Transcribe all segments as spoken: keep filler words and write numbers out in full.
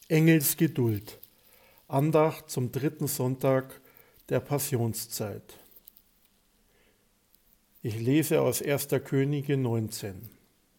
Engelsgeduld. Andacht zum dritten Sonntag der Passionszeit. Ich lese aus erster Könige neunzehn.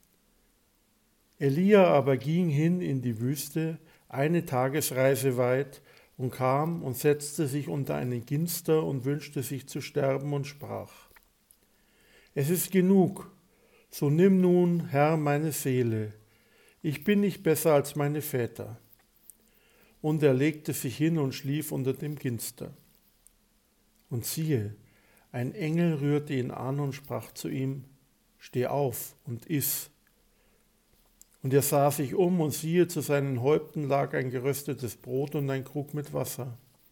Elia aber ging hin in die Wüste, eine Tagesreise weit, und kam und setzte sich unter einen Ginster und wünschte sich zu sterben und sprach: Es ist genug, so nimm nun, Herr, meine Seele, ich bin nicht besser als meine Väter. Und er legte sich hin und schlief unter dem Ginster. Und siehe, ein Engel rührte ihn an und sprach zu ihm: Steh auf und iss. Und er sah sich um, und siehe, zu seinen Häupten lag ein geröstetes Brot und ein Krug mit Wasser.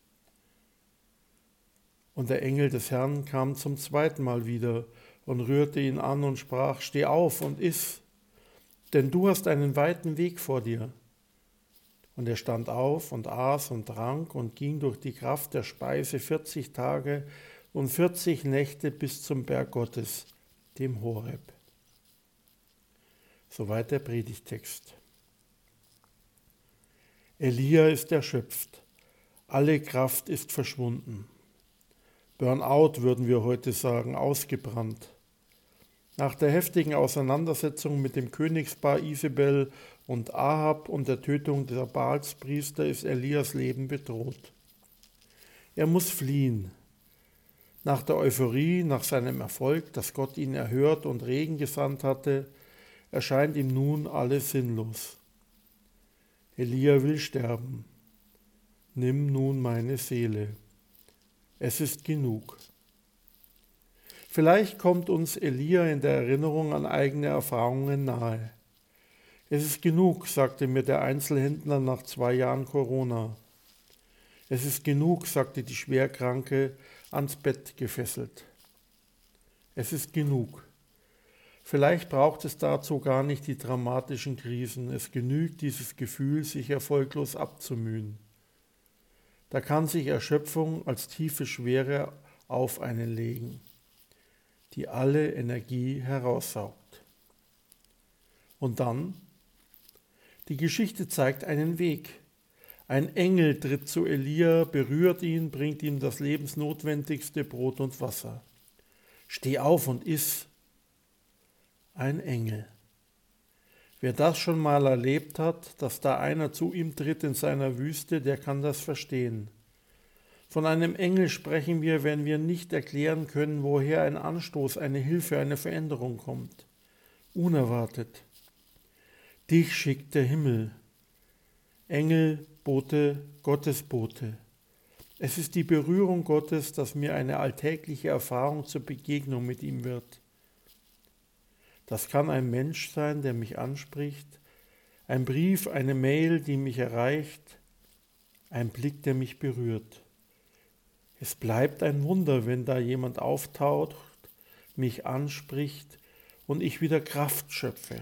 Und der Engel des Herrn kam zum zweiten Mal wieder und rührte ihn an und sprach: Steh auf und iss, denn du hast einen weiten Weg vor dir. Und er stand auf und aß und trank und ging durch die Kraft der Speise vierzig Tage und vierzig Nächte bis zum Berg Gottes, dem Horeb. Soweit der Predigttext. Elia ist erschöpft. Alle Kraft ist verschwunden. Burnout würden wir heute sagen, ausgebrannt. Nach der heftigen Auseinandersetzung mit dem Königspaar Isabel und Ahab und der Tötung der Baalspriester ist Elias Leben bedroht. Er muss fliehen. Nach der Euphorie, nach seinem Erfolg, dass Gott ihn erhört und Regen gesandt hatte, erscheint ihm nun alles sinnlos. Elia will sterben. Nimm nun meine Seele. Es ist genug. Vielleicht kommt uns Elia in der Erinnerung an eigene Erfahrungen nahe. Es ist genug, sagte mir der Einzelhändler nach zwei Jahren Corona. Es ist genug, sagte die Schwerkranke, ans Bett gefesselt. Es ist genug. Vielleicht braucht es dazu gar nicht die dramatischen Krisen. Es genügt dieses Gefühl, sich erfolglos abzumühen. Da kann sich Erschöpfung als tiefe Schwere auf einen legen, die alle Energie heraussaugt. Und dann? Die Geschichte zeigt einen Weg. Ein Engel tritt zu Elia, berührt ihn, bringt ihm das lebensnotwendigste Brot und Wasser. Steh auf und iss. Ein Engel. Wer das schon mal erlebt hat, dass da einer zu ihm tritt in seiner Wüste, der kann das verstehen. Von einem Engel sprechen wir, wenn wir nicht erklären können, woher ein Anstoß, eine Hilfe, eine Veränderung kommt. Unerwartet. Dich schickt der Himmel. Engel, Bote, Gottesbote. Es ist die Berührung Gottes, dass mir eine alltägliche Erfahrung zur Begegnung mit ihm wird. Das kann ein Mensch sein, der mich anspricht, ein Brief, eine Mail, die mich erreicht, ein Blick, der mich berührt. Es bleibt ein Wunder, wenn da jemand auftaucht, mich anspricht und ich wieder Kraft schöpfe.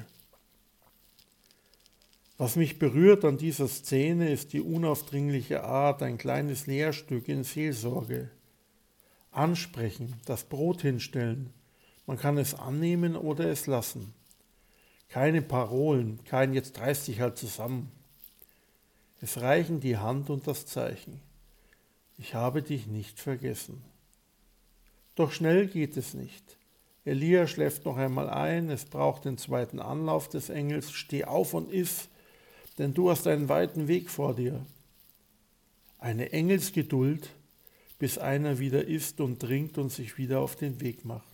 Was mich berührt an dieser Szene ist die unaufdringliche Art, ein kleines Lehrstück in Seelsorge. Ansprechen, das Brot hinstellen. Man kann es annehmen oder es lassen. Keine Parolen, kein jetzt reiß dich halt zusammen. Es reichen die Hand und das Zeichen. Ich habe dich nicht vergessen. Doch schnell geht es nicht. Elia schläft noch einmal ein, es braucht den zweiten Anlauf des Engels. Steh auf und iss, denn du hast einen weiten Weg vor dir. Eine Engelsgeduld, bis einer wieder isst und trinkt und sich wieder auf den Weg macht.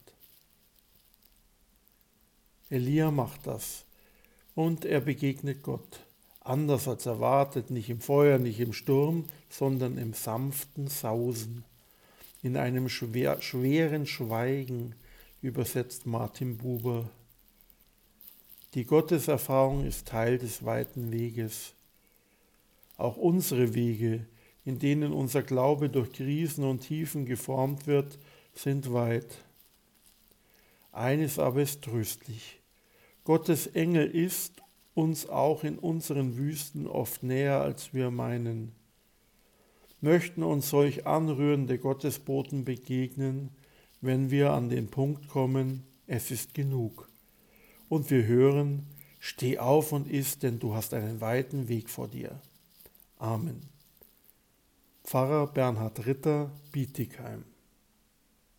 Elia macht das und er begegnet Gott, anders als erwartet, nicht im Feuer, nicht im Sturm, sondern im sanften Sausen, in einem schwer, schweren Schweigen, übersetzt Martin Buber. Die Gotteserfahrung ist Teil des weiten Weges. Auch unsere Wege, in denen unser Glaube durch Krisen und Tiefen geformt wird, sind weit. Eines aber ist tröstlich. Gottes Engel ist uns auch in unseren Wüsten oft näher, als wir meinen. Möchten uns solch anrührende Gottesboten begegnen, wenn wir an den Punkt kommen, es ist genug. Und wir hören, steh auf und iss, denn du hast einen weiten Weg vor dir. Amen. Pfarrer Bernhard Ritter, Bietigheim.